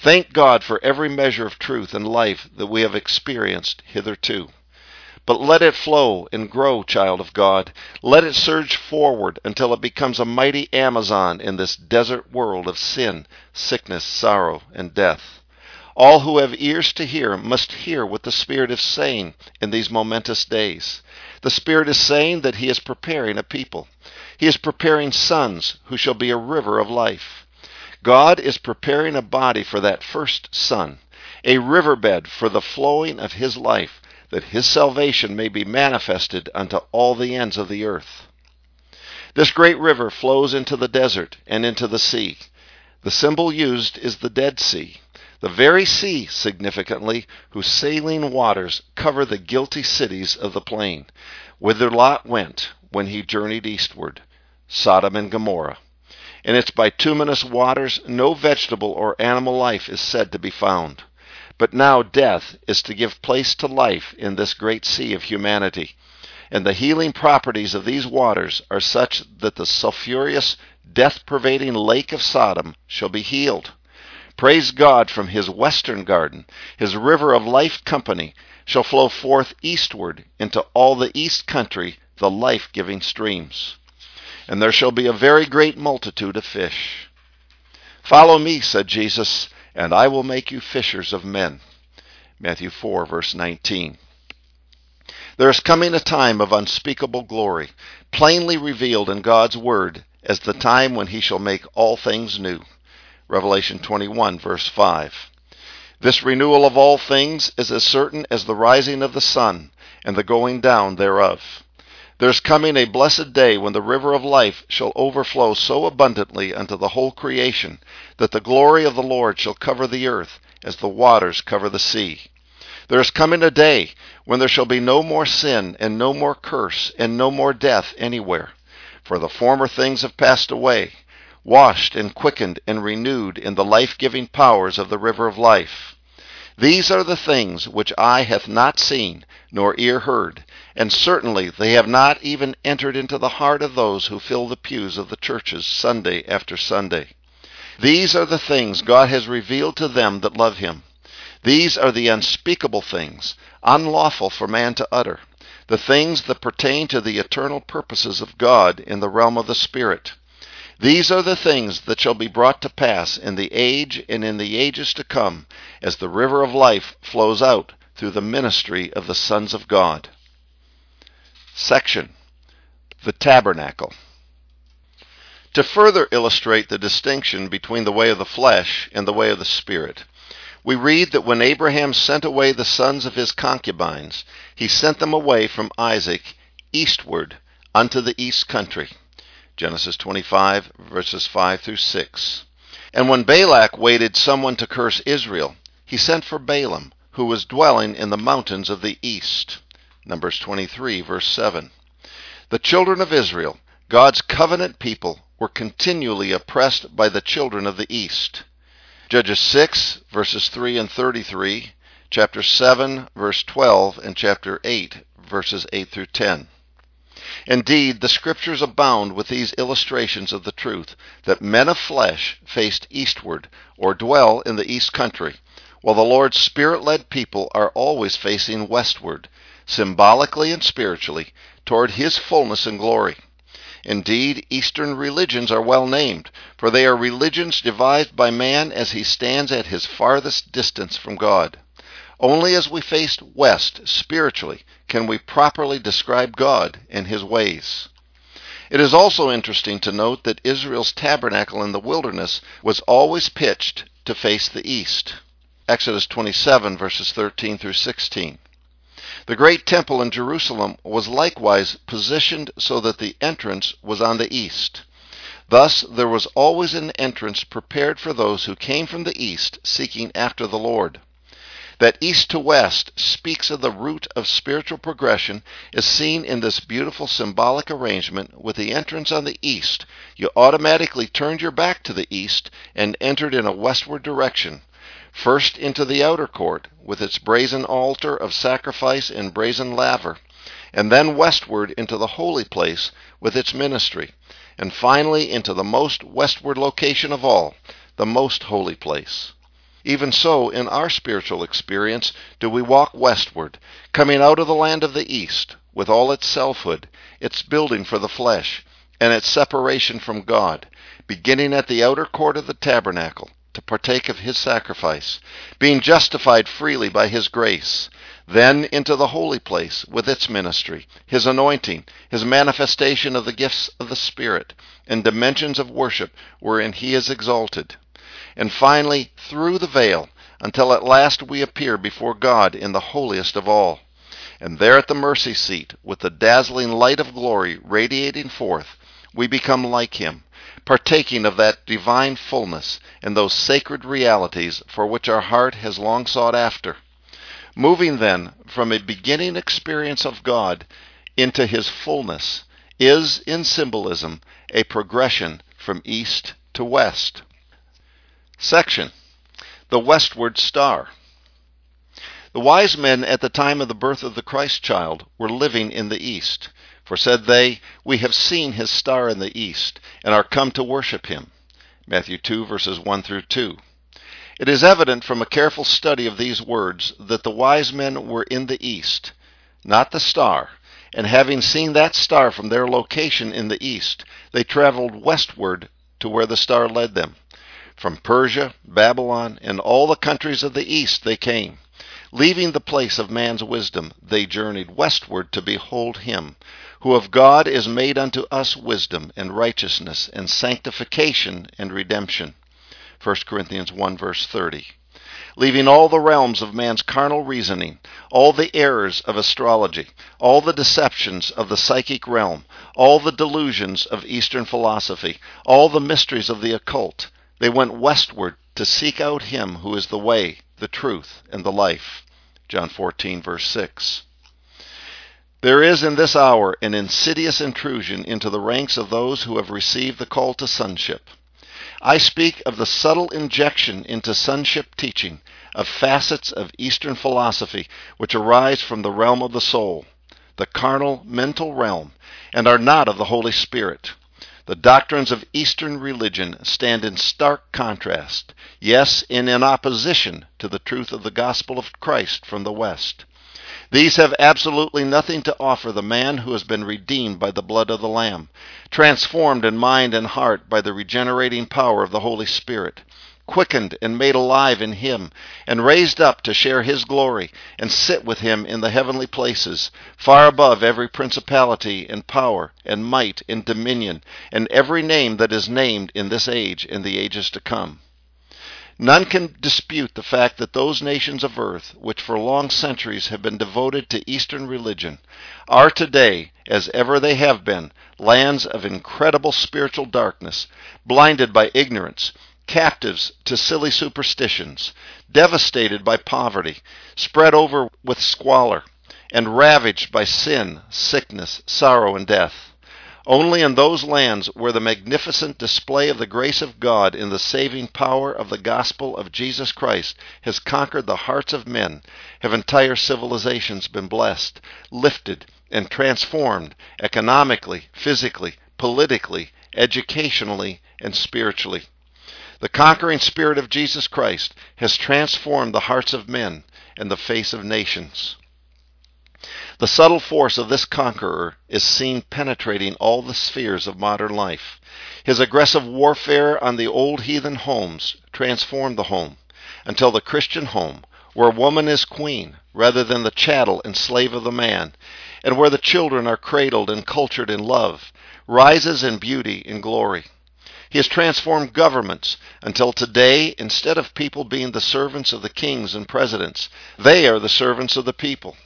Thank God for every measure of truth and life that we have experienced hitherto. But let it flow and grow, child of God. Let it surge forward until it becomes a mighty Amazon in this desert world of sin, sickness, sorrow, and death. All who have ears to hear must hear what the Spirit is saying in these momentous days. The Spirit is saying that He is preparing a people. He is preparing sons who shall be a river of life. God is preparing a body for that first son, a riverbed for the flowing of His life, that His salvation may be manifested unto all the ends of the earth. This great river flows into the desert and into the sea. The symbol used is the Dead Sea, the very sea, significantly, whose saline waters cover the guilty cities of the plain, whither Lot went when he journeyed eastward, Sodom and Gomorrah. In its bituminous waters no vegetable or animal life is said to be found. But now death is to give place to life in this great sea of humanity, and the healing properties of these waters are such that the sulfurous, death-pervading lake of Sodom shall be healed. Praise God, from His western garden, His river of life company shall flow forth eastward into all the east country, the life-giving streams. And there shall be a very great multitude of fish. Follow me, said Jesus, and I will make you fishers of men. Matthew 4, verse 19. There is coming a time of unspeakable glory, plainly revealed in God's Word as the time when He shall make all things new. Revelation 21, verse 5. This renewal of all things is as certain as the rising of the sun and the going down thereof. There is coming a blessed day when the river of life shall overflow so abundantly unto the whole creation that the glory of the Lord shall cover the earth as the waters cover the sea. There is coming a day when there shall be no more sin and no more curse and no more death anywhere. For the former things have passed away, washed and quickened and renewed in the life-giving powers of the river of life. These are the things which eye hath not seen, nor ear heard, and certainly they have not even entered into the heart of those who fill the pews of the churches Sunday after Sunday. These are the things God has revealed to them that love Him. These are the unspeakable things, unlawful for man to utter, the things that pertain to the eternal purposes of God in the realm of the Spirit. These are the things that shall be brought to pass in the age and in the ages to come, as the river of life flows out through the ministry of the sons of God. Section: The Tabernacle. To further illustrate the distinction between the way of the flesh and the way of the Spirit, we read that when Abraham sent away the sons of his concubines, he sent them away from Isaac eastward unto the east country. Genesis 25, verses 5 through 6. And when Balak waited someone to curse Israel, he sent for Balaam, who was dwelling in the mountains of the east. Numbers 23, verse 7. The children of Israel, God's covenant people, were continually oppressed by the children of the east. Judges 6, verses 3 and 33, chapter 7, verse 12, and chapter 8, verses 8 through 10. Indeed, the Scriptures abound with these illustrations of the truth that men of flesh faced eastward, or dwell in the east country, while the Lord's Spirit-led people are always facing westward, symbolically and spiritually, toward His fullness and glory. Indeed, Eastern religions are well named, for they are religions devised by man as he stands at his farthest distance from God. Only as we face west spiritually can we properly describe God and His ways. It is also interesting to note that Israel's tabernacle in the wilderness was always pitched to face the east. Exodus 27, verses 13 through 16. The great temple in Jerusalem was likewise positioned so that the entrance was on the east. Thus there was always an entrance prepared for those who came from the east seeking after the Lord. That east to west speaks of the root of spiritual progression is seen in this beautiful symbolic arrangement. With the entrance on the east, you automatically turned your back to the east and entered in a westward direction. First into the outer court, with its brazen altar of sacrifice and brazen laver, and then westward into the holy place with its ministry, and finally into the most westward location of all, the most holy place. Even so, in our spiritual experience, do we walk westward, coming out of the land of the east, with all its selfhood, its building for the flesh, and its separation from God, beginning at the outer court of the tabernacle, to partake of his sacrifice, being justified freely by his grace, then into the holy place with its ministry, his anointing, his manifestation of the gifts of the Spirit, and dimensions of worship wherein he is exalted. And finally, through the veil, until at last we appear before God in the holiest of all. And there at the mercy seat, with the dazzling light of glory radiating forth, we become like him, partaking of that divine fullness and those sacred realities for which our heart has long sought after. Moving then from a beginning experience of God into his fullness is, in symbolism, a progression from east to west. Section: The Westward Star. The wise men at the time of the birth of the Christ child were living in the east. For said they, "We have seen his star in the east, and are come to worship him." Matthew 2, verses 1 through 2. It is evident from a careful study of these words that the wise men were in the east, not the star, and having seen that star from their location in the east, they traveled westward to where the star led them. From Persia, Babylon, and all the countries of the east they came. Leaving the place of man's wisdom, they journeyed westward to behold him, who of God is made unto us wisdom and righteousness and sanctification and redemption. 1 Corinthians 1, verse 30. Leaving all the realms of man's carnal reasoning, all the errors of astrology, all the deceptions of the psychic realm, all the delusions of Eastern philosophy, all the mysteries of the occult, they went westward to seek out him who is the way, the truth, and the life. John 14, verse 6. There is in this hour an insidious intrusion into the ranks of those who have received the call to sonship. I speak of the subtle injection into sonship teaching of facets of Eastern philosophy which arise from the realm of the soul, the carnal, mental realm, and are not of the Holy Spirit. The doctrines of Eastern religion stand in stark contrast, yes, in opposition to the truth of the gospel of Christ from the West. These have absolutely nothing to offer the man who has been redeemed by the blood of the Lamb, transformed in mind and heart by the regenerating power of the Holy Spirit, quickened and made alive in him, and raised up to share his glory and sit with him in the heavenly places, far above every principality and power and might and dominion, and every name that is named in this age and the ages to come. None can dispute the fact that those nations of earth, which for long centuries have been devoted to Eastern religion, are today, as ever they have been, lands of incredible spiritual darkness, blinded by ignorance, captives to silly superstitions, devastated by poverty, spread over with squalor, and ravaged by sin, sickness, sorrow, and death. Only in those lands where the magnificent display of the grace of God in the saving power of the gospel of Jesus Christ has conquered the hearts of men have entire civilizations been blessed, lifted, and transformed economically, physically, politically, educationally, and spiritually. The conquering spirit of Jesus Christ has transformed the hearts of men and the face of nations. The subtle force of this conqueror is seen penetrating all the spheres of modern life. His aggressive warfare on the old heathen homes transformed the home until the Christian home, where woman is queen rather than the chattel and slave of the man, and where the children are cradled and cultured in love, rises in beauty and glory. He has transformed governments until today, instead of people being the servants of the kings and presidents, they are the servants of the people.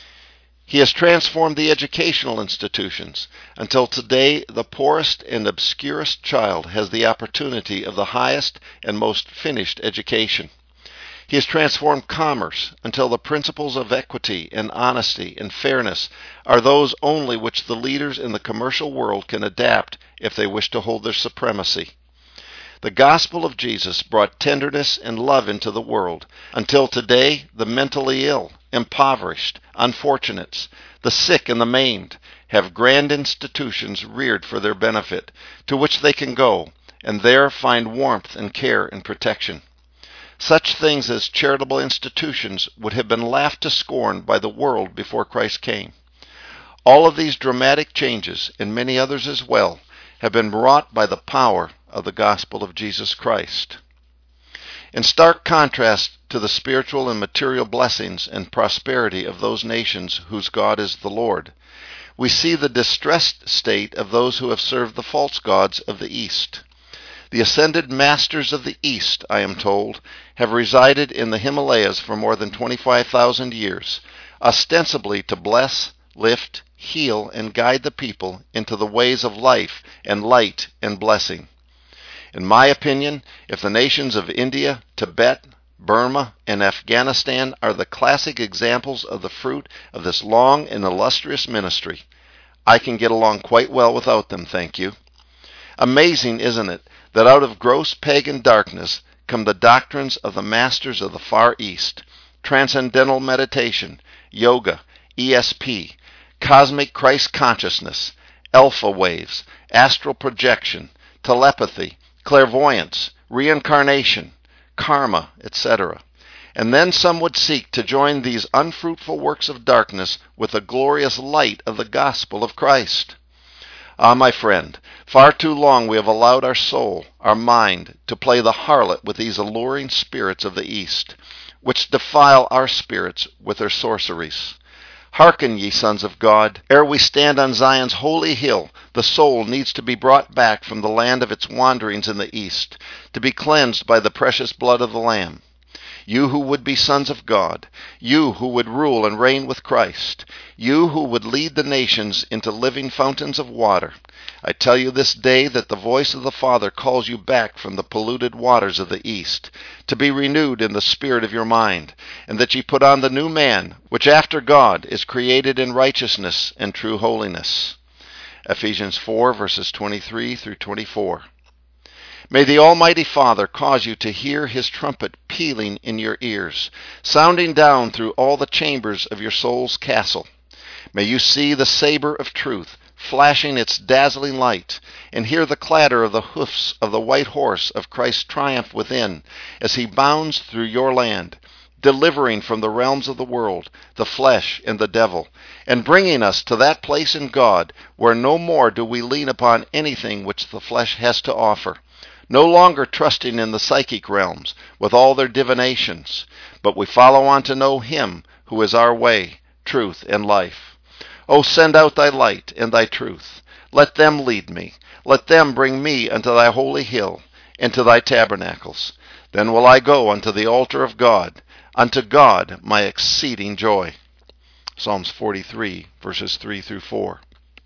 He has transformed the educational institutions until today the poorest and obscurest child has the opportunity of the highest and most finished education. He has transformed commerce until the principles of equity and honesty and fairness are those only which the leaders in the commercial world can adapt if they wish to hold their supremacy. The gospel of Jesus brought tenderness and love into the world until today the mentally ill, impoverished, unfortunates, the sick and the maimed have grand institutions reared for their benefit, to which they can go and there find warmth and care and protection. Such things as charitable institutions would have been laughed to scorn by the world before Christ came. All of these dramatic changes, and many others as well, have been wrought by the power of the gospel of Jesus Christ. In stark contrast to the spiritual and material blessings and prosperity of those nations whose God is the Lord, we see the distressed state of those who have served the false gods of the East. The ascended masters of the East, I am told, have resided in the Himalayas for more than 25,000 years, ostensibly to bless, lift, heal, and guide the people into the ways of life and light and blessing. In my opinion, if the nations of India, Tibet, Burma, and Afghanistan are the classic examples of the fruit of this long and illustrious ministry, I can get along quite well without them, thank you. Amazing, isn't it, that out of gross pagan darkness come the doctrines of the masters of the Far East, transcendental meditation, yoga, ESP, cosmic Christ consciousness, alpha waves, astral projection, telepathy, clairvoyance, reincarnation, karma, etc. And then some would seek to join these unfruitful works of darkness with the glorious light of the gospel of Christ. Ah, my friend, far too long we have allowed our soul, our mind, to play the harlot with these alluring spirits of the East, which defile our spirits with their sorceries. Hearken, ye sons of God, ere we stand on Zion's holy hill, the soul needs to be brought back from the land of its wanderings in the East, to be cleansed by the precious blood of the Lamb. You who would be sons of God, you who would rule and reign with Christ, you who would lead the nations into living fountains of water, I tell you this day that the voice of the Father calls you back from the polluted waters of the East, to be renewed in the spirit of your mind, and that ye put on the new man, which after God is created in righteousness and true holiness. Ephesians 4, verses 23 through 24. May the Almighty Father cause you to hear his trumpet pealing in your ears, sounding down through all the chambers of your soul's castle. May you see the saber of truth flashing its dazzling light, and hear the clatter of the hoofs of the white horse of Christ's triumph within, as he bounds through your land, delivering from the realms of the world, the flesh and the devil, and bringing us to that place in God where no more do we lean upon anything which the flesh has to offer, no longer trusting in the psychic realms with all their divinations, but we follow on to know him who is our way, truth, and life. O send out thy light and thy truth. Let them lead me. Let them bring me unto thy holy hill, and to thy tabernacles. Then will I go unto the altar of God, unto God my exceeding joy. Psalms 43, verses 3 through 4.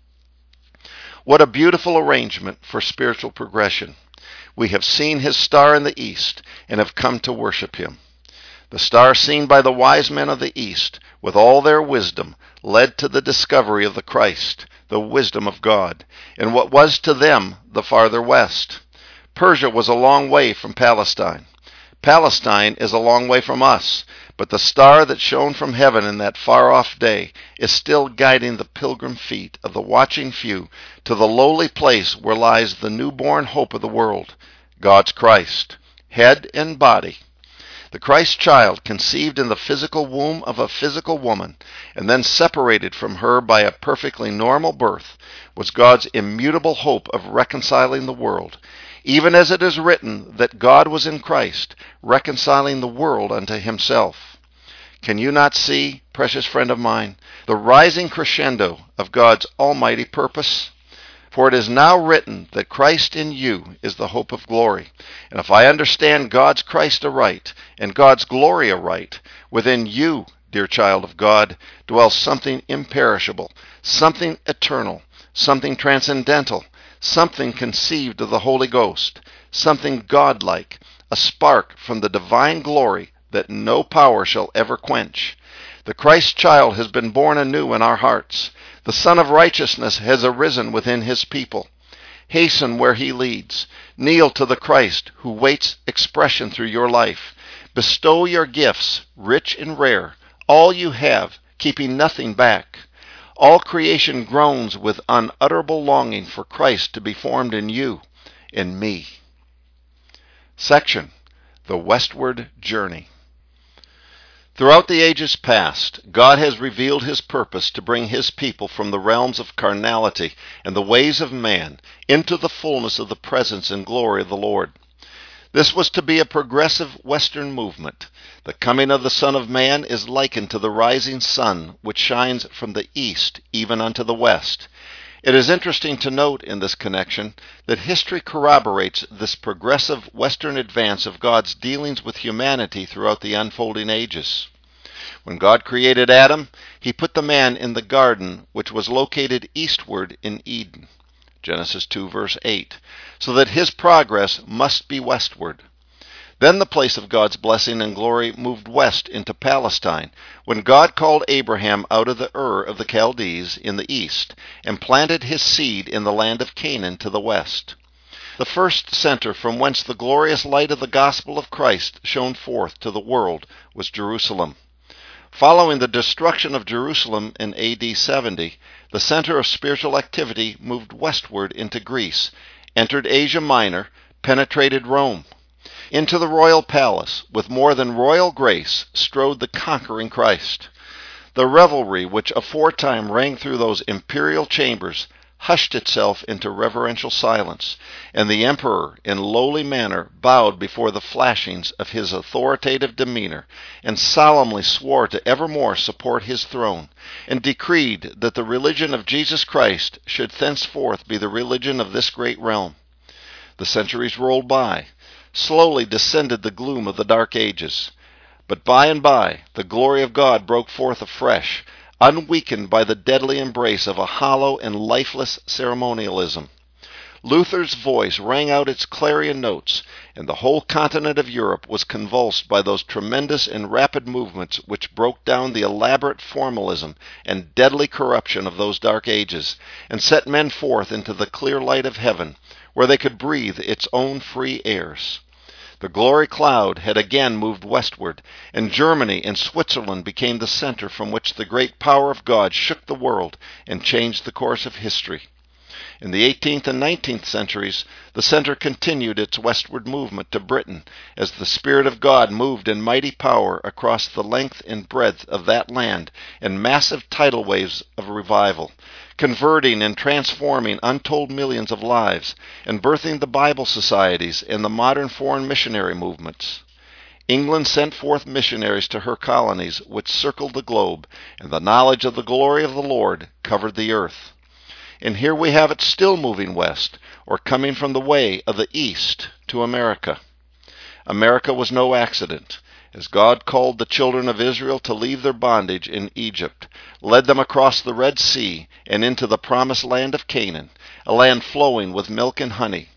What a beautiful arrangement for spiritual progression. We have seen his star in the east, and have come to worship him. The star seen by the wise men of the East, with all their wisdom, led to the discovery of the Christ, the wisdom of God, in what was to them the farther west. Persia was a long way from Palestine. Palestine is a long way from us, but the star that shone from heaven in that far-off day is still guiding the pilgrim feet of the watching few to the lowly place where lies the newborn hope of the world, God's Christ, head and body. The Christ child, conceived in the physical womb of a physical woman, and then separated from her by a perfectly normal birth, was God's immutable hope of reconciling the world, even as it is written that God was in Christ, reconciling the world unto himself. Can you not see, precious friend of mine, the rising crescendo of God's almighty purpose? For it is now written that Christ in you is the hope of glory. And if I understand God's Christ aright, and God's glory aright, within you, dear child of God, dwells something imperishable, something eternal, something transcendental, something conceived of the Holy Ghost, something godlike, a spark from the divine glory that no power shall ever quench. The Christ child has been born anew in our hearts. The Son of Righteousness has arisen within his people. Hasten where he leads. Kneel to the Christ who waits expression through your life. Bestow your gifts, rich and rare, all you have, keeping nothing back. All creation groans with unutterable longing for Christ to be formed in you, in me. Section: The Westward Journey. Throughout the ages past, God has revealed His purpose to bring His people from the realms of carnality and the ways of man into the fullness of the presence and glory of the Lord. This was to be a progressive Western movement. The coming of the Son of Man is likened to the rising sun, which shines from the east even unto the west. It is interesting to note in this connection that history corroborates this progressive Western advance of God's dealings with humanity throughout the unfolding ages. When God created Adam, He put the man in the garden, which was located eastward in Eden, Genesis 2 verse 8, so that his progress must be westward. Then the place of God's blessing and glory moved west into Palestine, when God called Abraham out of the Ur of the Chaldees in the east, and planted his seed in the land of Canaan to the west. The first center from whence the glorious light of the gospel of Christ shone forth to the world was Jerusalem. Following the destruction of Jerusalem in AD 70, the center of spiritual activity moved westward into Greece, entered Asia Minor, penetrated Rome. Into the royal palace, with more than royal grace, strode the conquering Christ. The revelry which aforetime rang through those imperial chambers hushed itself into reverential silence, and the emperor in lowly manner bowed before the flashings of his authoritative demeanor, and solemnly swore to evermore support his throne, and decreed that the religion of Jesus Christ should thenceforth be the religion of this great realm. The centuries rolled by. Slowly descended the gloom of the dark ages. But by and by the glory of God broke forth afresh, unweakened by the deadly embrace of a hollow and lifeless ceremonialism. Luther's voice rang out its clarion notes, and the whole continent of Europe was convulsed by those tremendous and rapid movements which broke down the elaborate formalism and deadly corruption of those dark ages, and set men forth into the clear light of heaven, where they could breathe its own free airs. The glory cloud had again moved westward, and Germany and Switzerland became the center from which the great power of God shook the world and changed the course of history. In the 18th and 19th centuries, the center continued its westward movement to Britain, as the Spirit of God moved in mighty power across the length and breadth of that land in massive tidal waves of revival, converting and transforming untold millions of lives, and birthing the Bible societies and the modern foreign missionary movements. England sent forth missionaries to her colonies, which circled the globe, and the knowledge of the glory of the Lord covered the earth. And here we have it still moving west, or coming from the way of the east to America. America was no accident. As God called the children of Israel to leave their bondage in Egypt, led them across the Red Sea and into the promised land of Canaan, a land flowing with milk and honey.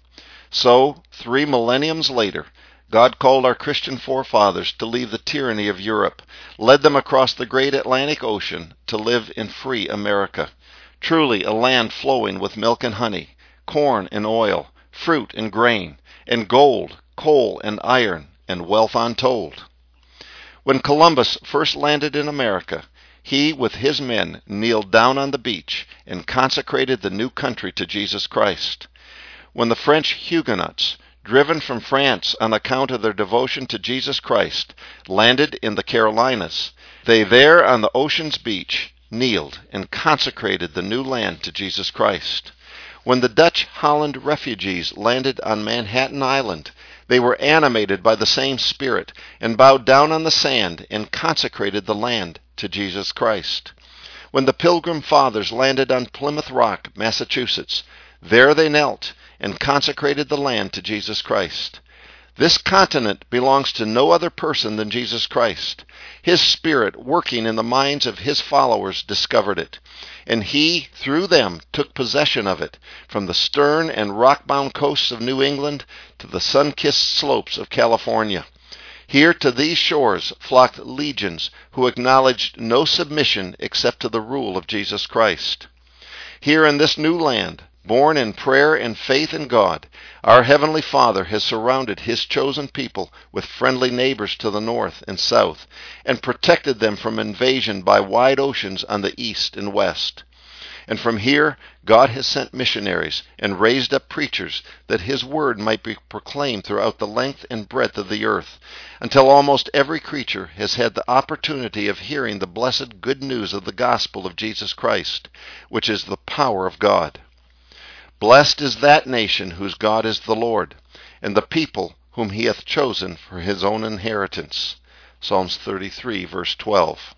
So, 3 millenniums later, God called our Christian forefathers to leave the tyranny of Europe, led them across the great Atlantic Ocean to live in free America. Truly a land flowing with milk and honey, corn and oil, fruit and grain, and gold, coal and iron, and wealth untold. When Columbus first landed in America, he with his men kneeled down on the beach and consecrated the new country to Jesus Christ. When the French Huguenots, driven from France on account of their devotion to Jesus Christ, landed in the Carolinas, they there on the ocean's beach kneeled and consecrated the new land to Jesus Christ. When the Dutch Holland refugees landed on Manhattan Island, they were animated by the same Spirit and bowed down on the sand and consecrated the land to Jesus Christ. When the Pilgrim Fathers landed on Plymouth Rock, Massachusetts, there they knelt and consecrated the land to Jesus Christ. This continent belongs to no other person than Jesus Christ. His Spirit, working in the minds of His followers, discovered it, and He, through them, took possession of it, from the stern and rock-bound coasts of New England to the sun-kissed slopes of California. Here to these shores flocked legions who acknowledged no submission except to the rule of Jesus Christ. Here in this new land, born in prayer and faith in God, our Heavenly Father has surrounded His chosen people with friendly neighbors to the north and south, and protected them from invasion by wide oceans on the east and west. And from here, God has sent missionaries and raised up preachers that His word might be proclaimed throughout the length and breadth of the earth, until almost every creature has had the opportunity of hearing the blessed good news of the gospel of Jesus Christ, which is the power of God. Blessed is that nation whose God is the Lord, and the people whom He hath chosen for His own inheritance. Psalms 33, verse 12.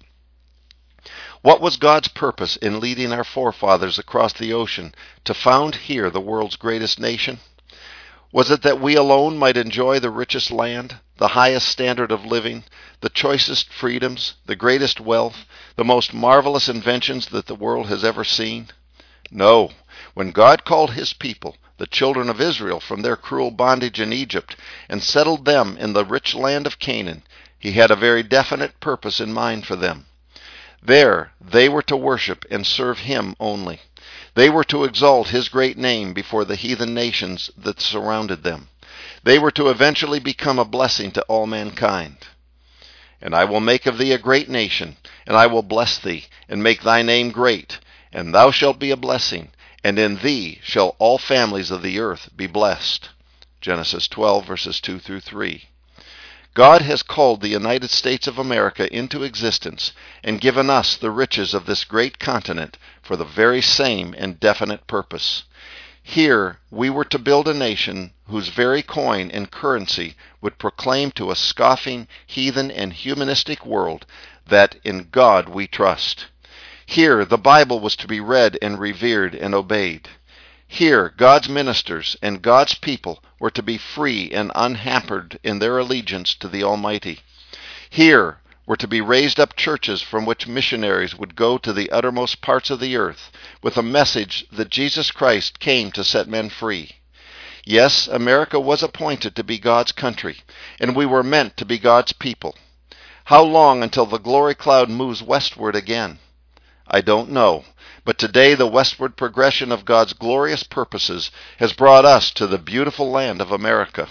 What was God's purpose in leading our forefathers across the ocean to found here the world's greatest nation? Was it that we alone might enjoy the richest land, the highest standard of living, the choicest freedoms, the greatest wealth, the most marvelous inventions that the world has ever seen? No. When God called His people, the children of Israel, from their cruel bondage in Egypt and settled them in the rich land of Canaan, He had a very definite purpose in mind for them. There they were to worship and serve Him only. They were to exalt His great name before the heathen nations that surrounded them. They were to eventually become a blessing to all mankind. And I will make of thee a great nation, and I will bless thee, and make thy name great, and thou shalt be a blessing, and in thee shall all families of the earth be blessed. Genesis 12, verses 2 through 3. God has called the United States of America into existence and given us the riches of this great continent for the very same and definite purpose. Here we were to build a nation whose very coin and currency would proclaim to a scoffing, heathen, and humanistic world that in God we trust. Here the Bible was to be read and revered and obeyed. Here God's ministers and God's people were to be free and unhampered in their allegiance to the Almighty. Here were to be raised up churches from which missionaries would go to the uttermost parts of the earth with a message that Jesus Christ came to set men free. Yes, America was appointed to be God's country, and we were meant to be God's people. How long until the glory cloud moves westward again? I don't know, but today the westward progression of God's glorious purposes has brought us to the beautiful land of America.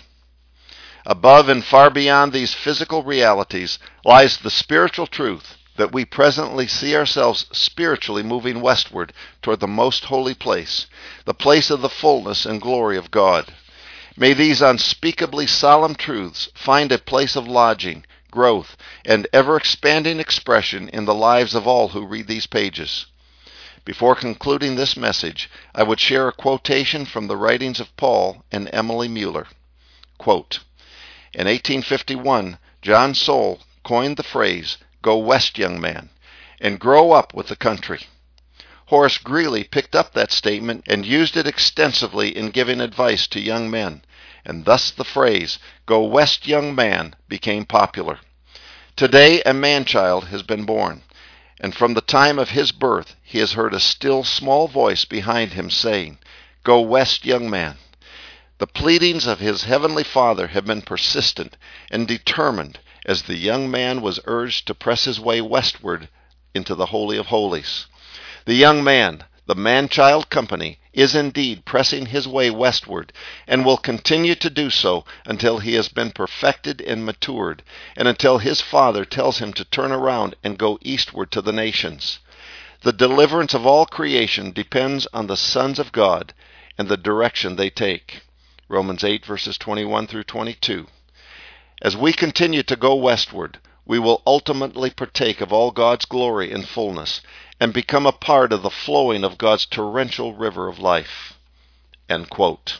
Above and far beyond these physical realities lies the spiritual truth that we presently see ourselves spiritually moving westward toward the most holy place, the place of the fullness and glory of God. May these unspeakably solemn truths find a place of lodging, growth, and ever-expanding expression in the lives of all who read these pages. Before concluding this message, I would share a quotation from the writings of Paul and Emily Mueller. Quote, in 1851, John Soule coined the phrase, "Go west, young man, and grow up with the country." Horace Greeley picked up that statement and used it extensively in giving advice to young men, and thus the phrase, "Go west, young man," became popular. Today a man-child has been born, and from the time of his birth he has heard a still small voice behind him saying, "Go west, young man." The pleadings of his heavenly Father have been persistent and determined as the young man was urged to press his way westward into the Holy of Holies. The young man, the man-child company, is indeed pressing his way westward and will continue to do so until he has been perfected and matured, and until his Father tells him to turn around and go eastward to the nations. The deliverance of all creation depends on the sons of God and the direction they take. Romans 8, verses 21 through 22. As we continue to go westward, we will ultimately partake of all God's glory and fullness, and become a part of the flowing of God's torrential river of life. End quote.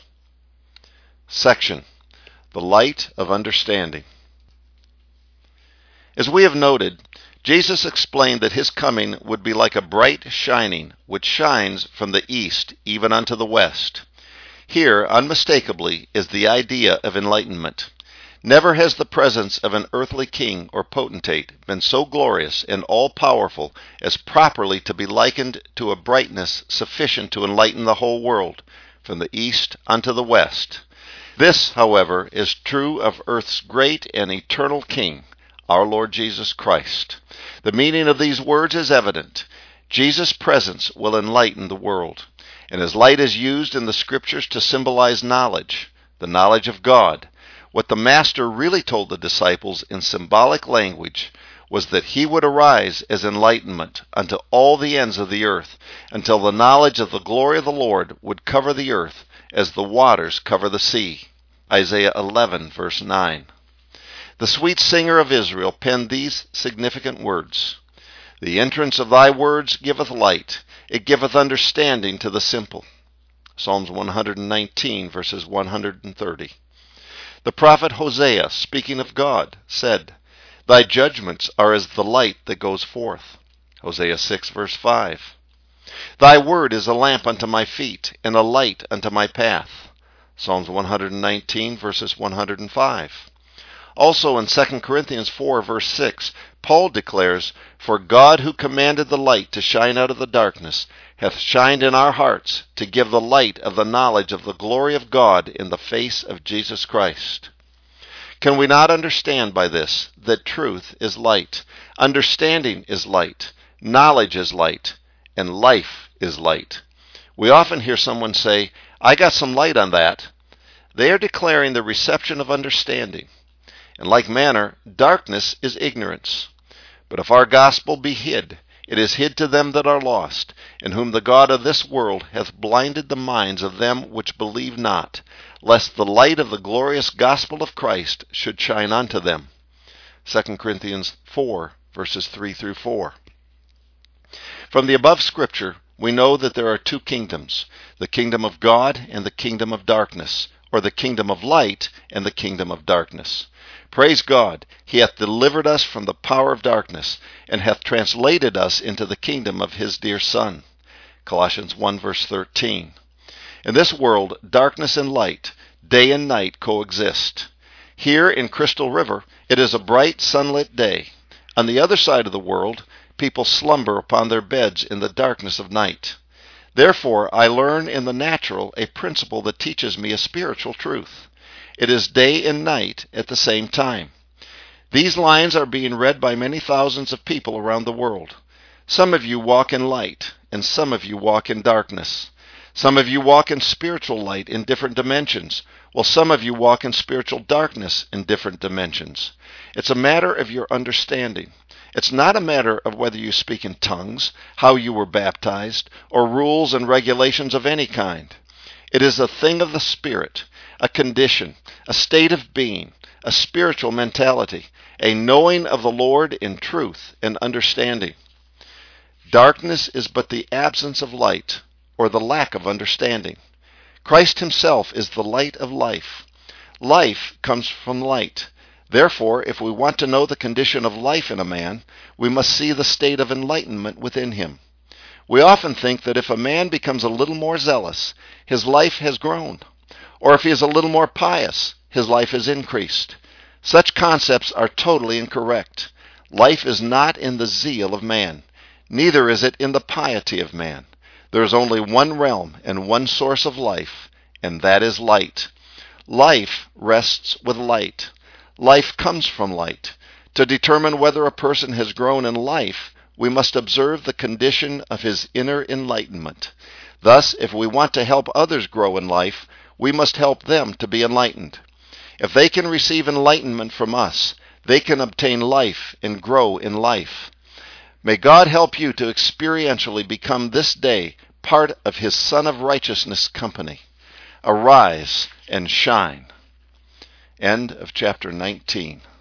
Section: The Light of Understanding. As we have noted, Jesus explained that His coming would be like a bright shining, which shines from the east even unto the west. Here, unmistakably, is the idea of enlightenment. Never has the presence of an earthly king or potentate been so glorious and all-powerful as properly to be likened to a brightness sufficient to enlighten the whole world, from the east unto the west. This, however, is true of earth's great and eternal King, our Lord Jesus Christ. The meaning of these words is evident. Jesus' presence will enlighten the world, and His light is used in the Scriptures to symbolize knowledge, the knowledge of God. What the Master really told the disciples in symbolic language was that he would arise as enlightenment unto all the ends of the earth, until the knowledge of the glory of the Lord would cover the earth as the waters cover the sea. Isaiah 11, verse 9. The sweet singer of Israel penned these significant words: The entrance of thy words giveth light, it giveth understanding to the simple. Psalms 119, verses 130. The prophet Hosea, speaking of God, said, Thy judgments are as the light that goes forth. Hosea 6, verse 5. Thy word is a lamp unto my feet, and a light unto my path. Psalms 119, verses 105. Also in 2 Corinthians 4, verse 6, Paul declares, For God who commanded the light to shine out of the darkness hath shined in our hearts to give the light of the knowledge of the glory of God in the face of Jesus Christ. Can we not understand by this that truth is light, understanding is light, knowledge is light, and life is light? We often hear someone say, I got some light on that. They are declaring the reception of understanding. In like manner, darkness is ignorance. But if our gospel be hid, it is hid to them that are lost, in whom the God of this world hath blinded the minds of them which believe not, lest the light of the glorious gospel of Christ should shine unto them. 2 Corinthians 4, verses 3 through 4. From the above scripture, we know that there are two kingdoms, the kingdom of God and the kingdom of darkness, or the kingdom of light and the kingdom of darkness. Praise God, he hath delivered us from the power of darkness, and hath translated us into the kingdom of his dear Son. Colossians 1, verse 13. In this world, darkness and light, day and night coexist. Here in Crystal River, it is a bright, sunlit day. On the other side of the world, people slumber upon their beds in the darkness of night. Therefore, I learn in the natural a principle that teaches me a spiritual truth. It is day and night at the same time. These lines are being read by many thousands of people around the world. Some of you walk in light, and some of you walk in darkness. Some of you walk in spiritual light in different dimensions, while some of you walk in spiritual darkness in different dimensions. It's a matter of your understanding. It's not a matter of whether you speak in tongues, how you were baptized, or rules and regulations of any kind. It is a thing of the Spirit, a condition, a state of being, a spiritual mentality, a knowing of the Lord in truth and understanding. Darkness is but the absence of light, or the lack of understanding. Christ himself is the light of life. Life comes from light. Therefore, if we want to know the condition of life in a man, we must see the state of enlightenment within him. We often think that if a man becomes a little more zealous, his life has grown, or if he is a little more pious, his life has increased. Such concepts are totally incorrect. Life is not in the zeal of man, neither is it in the piety of man. There is only one realm and one source of life, and that is light. Life rests with light. Life comes from light. To determine whether a person has grown in life, we must observe the condition of his inner enlightenment. Thus, if we want to help others grow in life, we must help them to be enlightened. If they can receive enlightenment from us, they can obtain life and grow in life. May God help you to experientially become this day part of his Son of Righteousness company. Arise and shine. End of chapter 19.